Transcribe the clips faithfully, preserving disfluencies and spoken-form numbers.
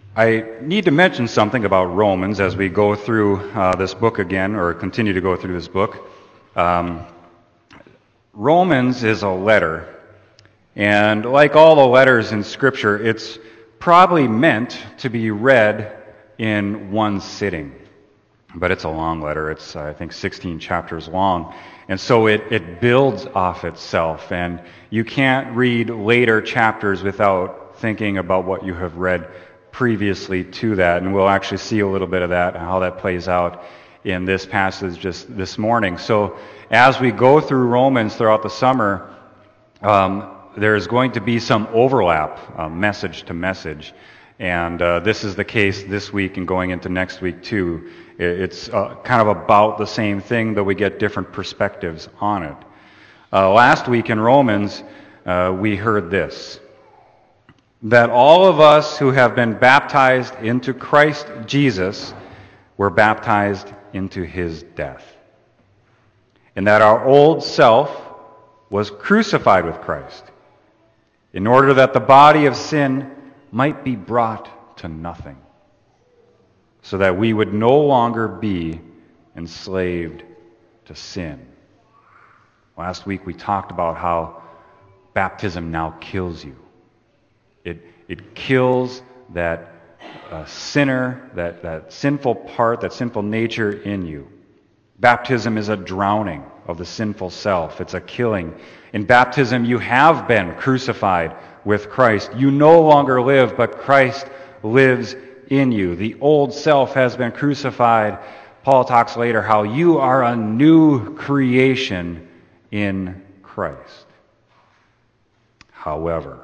I need to mention something about Romans as we go through uh, this book again, or continue to go through this book. Um, Romans is a letter, and like all the letters in Scripture, it's probably meant to be read in one sitting. But it's a long letter. It's, I think, sixteen chapters long. And so it, it builds off itself, and you can't read later chapters without thinking about what you have read previously to that, and we'll actually see a little bit of that and how that plays out in this passage just this morning. So as we go through Romans throughout the summer, um, there's going to be some overlap, uh, message to message, and uh, this is the case this week and going into next week too. It's uh, kind of about the same thing, though we get different perspectives on it. Uh, last week in Romans, uh, we heard this: that all of us who have been baptized into Christ Jesus were baptized into his death. And that our old self was crucified with Christ, in order that the body of sin might be brought to nothing, so that we would no longer be enslaved to sin. Last week we talked about how baptism now kills you. It it kills that uh, sinner, that, that sinful part, that sinful nature in you. Baptism is a drowning of the sinful self. It's a killing. In baptism, you have been crucified with Christ. You no longer live, but Christ lives in you. The old self has been crucified. Paul talks later how you are a new creation in Christ. However,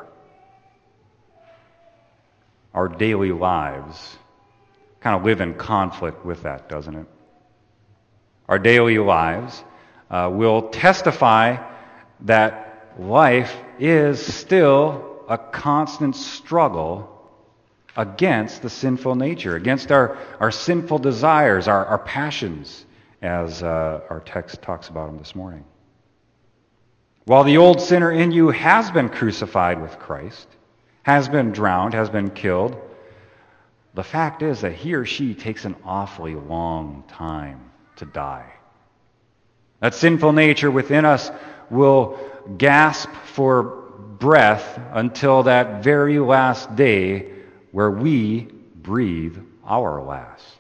our daily lives kind of live in conflict with that, doesn't it? Our daily lives uh, will testify that life is still a constant struggle against the sinful nature, against our, our sinful desires, our, our passions, as uh, our text talks about them this morning. While the old sinner in you has been crucified with Christ, has been drowned, has been killed, the fact is that he or she takes an awfully long time to die. That sinful nature within us will gasp for breath until that very last day where we breathe our last.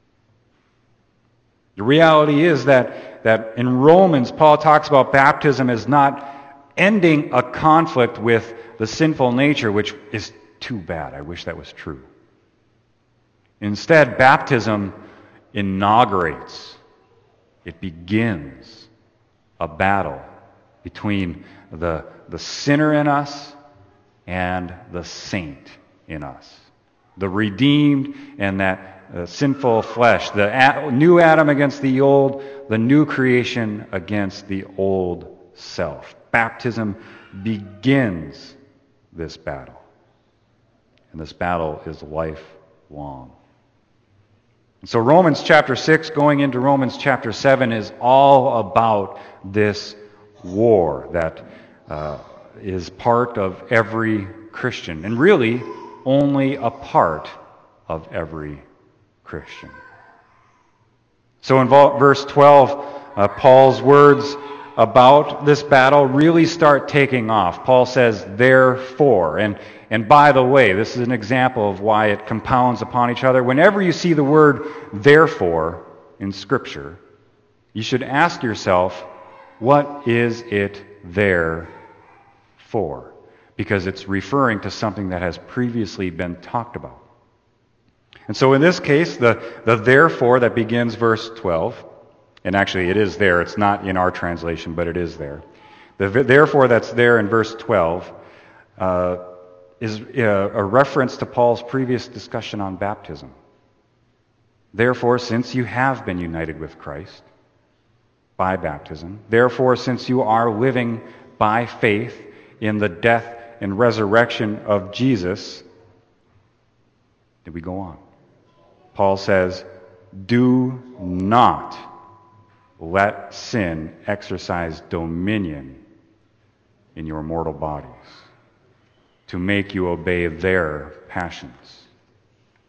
The reality is that, that in Romans, Paul talks about baptism as not ending a conflict with the sinful nature, which is too bad. I wish that was true. Instead, baptism inaugurates, it begins a battle between the, the sinner in us and the saint in us. The redeemed and that uh, sinful flesh. The a- new Adam against the old, the new creation against the old self. Baptism begins this battle. And this battle is lifelong. And so Romans chapter six going into Romans chapter seven is all about this war that uh, is part of every Christian, and really only a part of every Christian. So in verse twelve, uh, Paul's words about this battle really start taking off. Paul says, therefore, and and by the way, this is an example of why it compounds upon each other. Whenever you see the word therefore in Scripture, you should ask yourself, what is it there for? Because it's referring to something that has previously been talked about. And so in this case, the, the therefore that begins verse twelve, and actually it is there, it's not in our translation, but it is there. The therefore that's there in verse twelve uh, is a, a reference to Paul's previous discussion on baptism. Therefore, since you have been united with Christ by baptism, therefore, since you are living by faith in the death and resurrection of Jesus, did we go on? Paul says, do not let sin exercise dominion in your mortal bodies to make you obey their passions.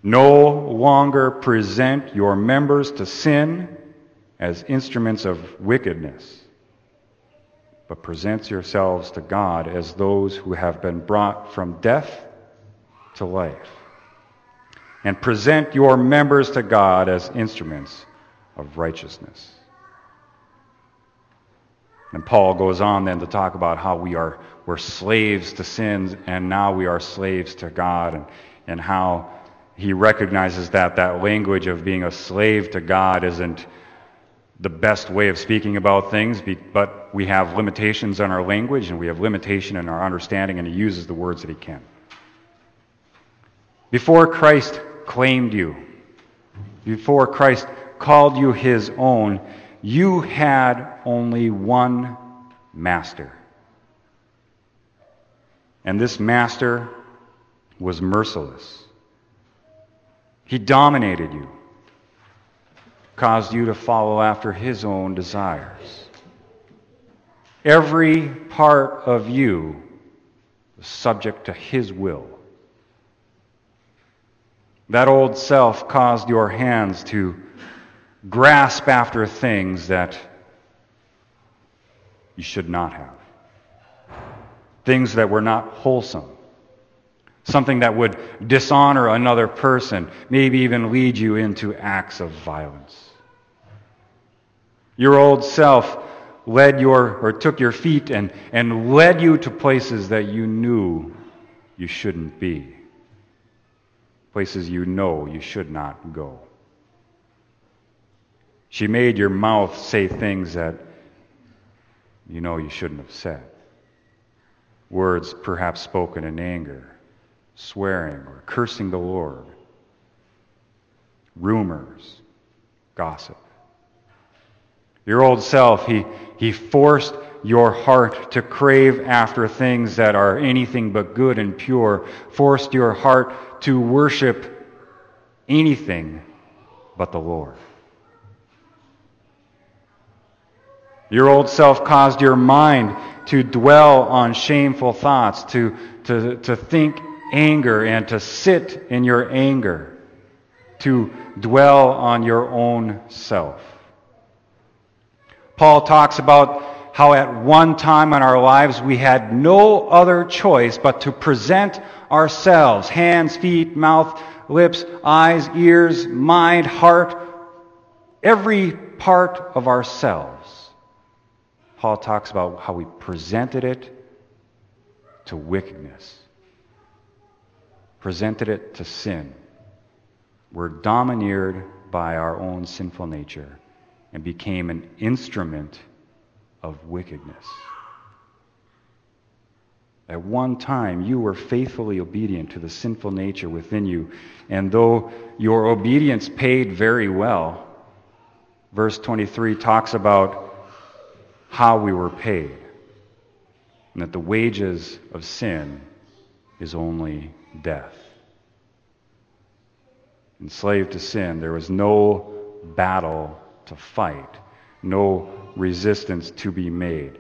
No longer present your members to sin as instruments of wickedness, but present yourselves to God as those who have been brought from death to life. And present your members to God as instruments of righteousness. And Paul goes on then to talk about how we are we're slaves to sins, and now we are slaves to God, and, and how he recognizes that that language of being a slave to God isn't the best way of speaking about things, but we have limitations on our language, and we have limitation in our understanding, and he uses the words that he can. Before Christ claimed you, before Christ called you his own, you had only one master. And this master was merciless. He dominated you, caused you to follow after his own desires. Every part of you was subject to his will. That old self caused your hands to grasp after things that you should not have. Things that were not wholesome. Something that would dishonor another person, maybe even lead you into acts of violence. Your old self led your, or took your feet and, and led you to places that you knew you shouldn't be. Places you know you should not go. She made your mouth say things that you know you shouldn't have said. Words perhaps spoken in anger, swearing or cursing the Lord. Rumors, gossip. Your old self, he, he forced your heart to crave after things that are anything but good and pure, forced your heart to worship anything but the Lord. Your old self caused your mind to dwell on shameful thoughts, to, to, to think anger and to sit in your anger, to dwell on your own self. Paul talks about how at one time in our lives we had no other choice but to present ourselves, hands, feet, mouth, lips, eyes, ears, mind, heart, every part of ourselves. Paul talks about how we presented it to wickedness, presented it to sin. We're domineered by our own sinful nature and became an instrument of wickedness. At one time, you were faithfully obedient to the sinful nature within you, and though your obedience paid very well, verse twenty-three talks about how we were paid, and that the wages of sin is only death. Enslaved to sin, there was no battle to fight, no resistance to be made.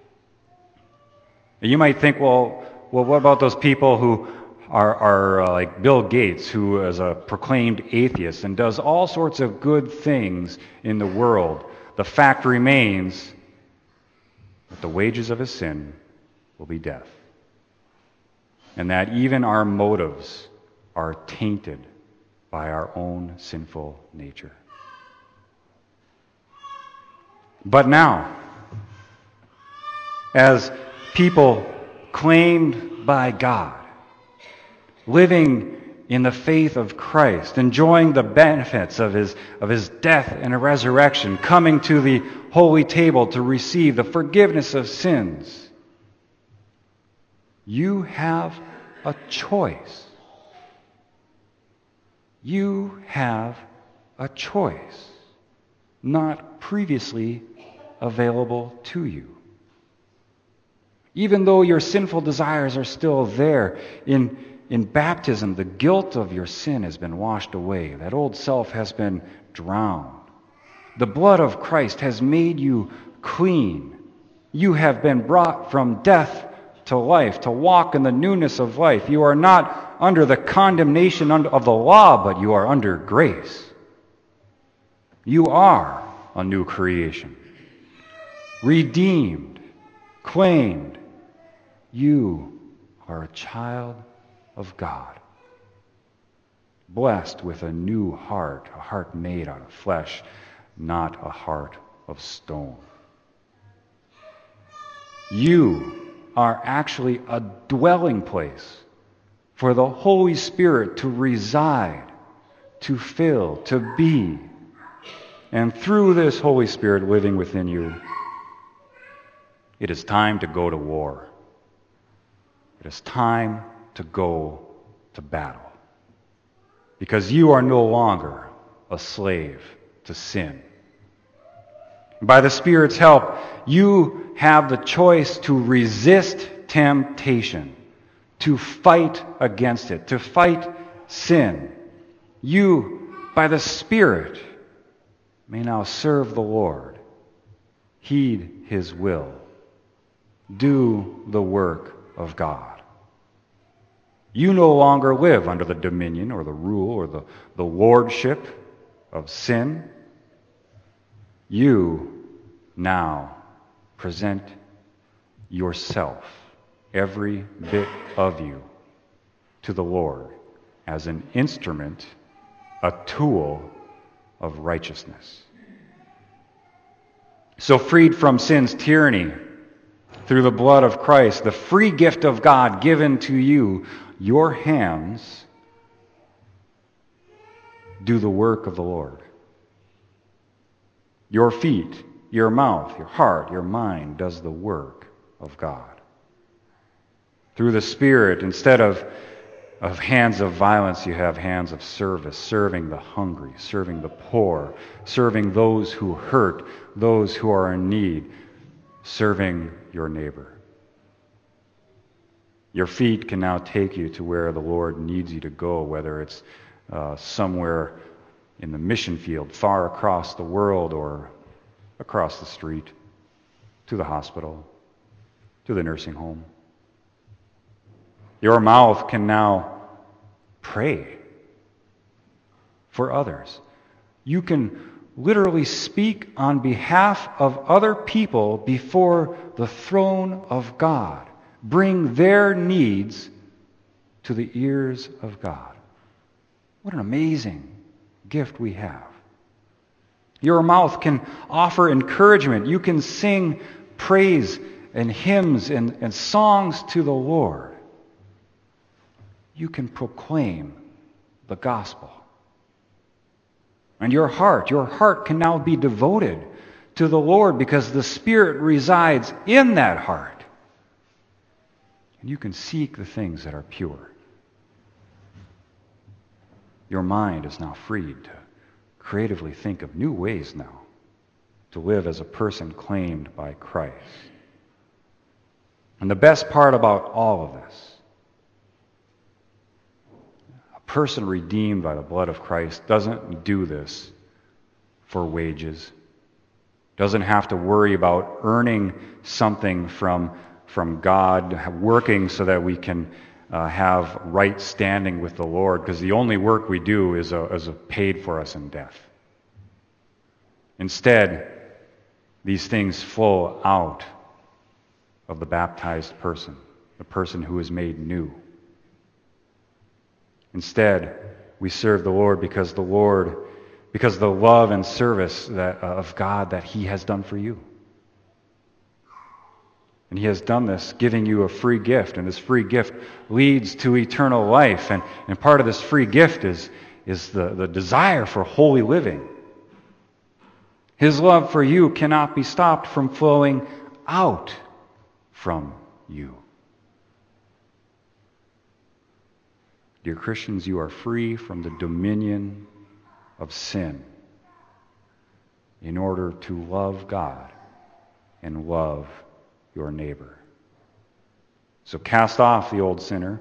And you might think, well, well, what about those people who are, are uh, like Bill Gates, who is a proclaimed atheist and does all sorts of good things in the world? The fact remains that the wages of his sin will be death. And that even our motives are tainted by our own sinful nature. But now, as people claimed by God, living in the faith of Christ, enjoying the benefits of his, of his death and resurrection, coming to the holy table to receive the forgiveness of sins, you have a choice. You have a choice, not previously available to you. Even though your sinful desires are still there, in, in baptism, the guilt of your sin has been washed away. That old self has been drowned. The blood of Christ has made you clean. You have been brought from death to life, to walk in the newness of life. You are not under the condemnation of the law, but you are under grace. You are a new creation, redeemed, claimed. You are a child of God, blessed with a new heart, a heart made out of flesh, not a heart of stone. You are actually a dwelling place for the Holy Spirit to reside, to fill, to be. And through this Holy Spirit living within you, it is time to go to war. It is time to go to battle. Because you are no longer a slave to sin. By the Spirit's help, you have the choice to resist temptation, to fight against it, to fight sin. You, by the Spirit, may now serve the Lord, heed His will, do the work of God. You no longer live under the dominion or the rule or the, the lordship of sin. You now present yourself, every bit of you, to the Lord as an instrument, a tool of righteousness. So freed from sin's tyranny through the blood of Christ, the free gift of God given to you, your hands do the work of the Lord. Your feet, your mouth, your heart, your mind does the work of God. Through the Spirit, instead of, of hands of violence, you have hands of service, serving the hungry, serving the poor, serving those who hurt, those who are in need, serving your neighbor. Your feet can now take you to where the Lord needs you to go, whether it's uh, somewhere in the mission field, far across the world, or across the street, to the hospital, to the nursing home. Your mouth can now pray for others. You can literally speak on behalf of other people before the throne of God. Bring their needs to the ears of God. What an amazing gift we have. Your mouth can offer encouragement. You can sing praise and hymns and, and songs to the Lord. You can proclaim the gospel. And your heart, your heart can now be devoted to the Lord because the Spirit resides in that heart. And you can seek the things that are pure. Your mind is now freed to creatively think of new ways now to live as a person claimed by Christ. And the best part about all of this, a person redeemed by the blood of Christ doesn't do this for wages, doesn't have to worry about earning something from, from God, working so that we can uh, have right standing with the Lord, because the only work we do is, a, is a paid for us in death. Instead, these things flow out of the baptized person, the person who is made new. Instead, we serve the Lord because the Lord, because the love and service that, uh, of God that He has done for you. And He has done this, giving you a free gift, and this free gift leads to eternal life. And, and part of this free gift is, is the, the desire for holy living. His love for you cannot be stopped from flowing out from you. Dear Christians, you are free from the dominion of sin in order to love God and love your neighbor. So cast off the old sinner.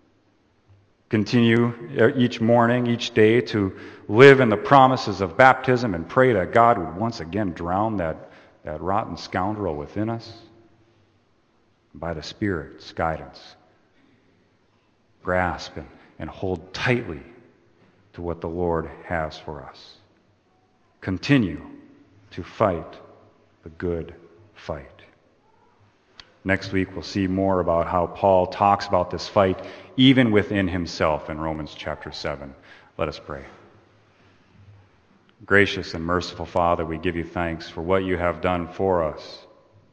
Continue each morning, each day, to live in the promises of baptism and pray that God would once again drown that, that rotten scoundrel within us. By the Spirit's guidance, grasp and, and hold tightly to what the Lord has for us. Continue to fight the good fight. Next week, we'll see more about how Paul talks about this fight even within himself in Romans chapter seven. Let us pray. Gracious and merciful Father, we give you thanks for what you have done for us,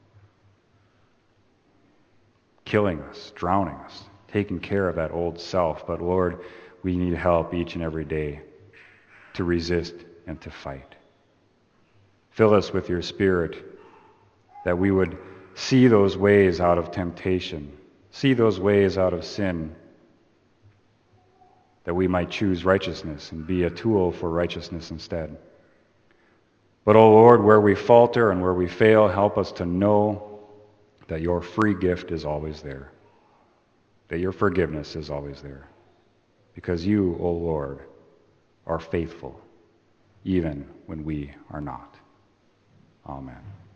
killing us, drowning us, taking care of that old self. But Lord, we need help each and every day to resist and to fight. Fill us with your Spirit that we would see those ways out of temptation, see those ways out of sin, that we might choose righteousness and be a tool for righteousness instead. But, O Lord, where we falter and where we fail, help us to know that your free gift is always there, that your forgiveness is always there, because you, O Lord, are faithful, even when we are not. Amen.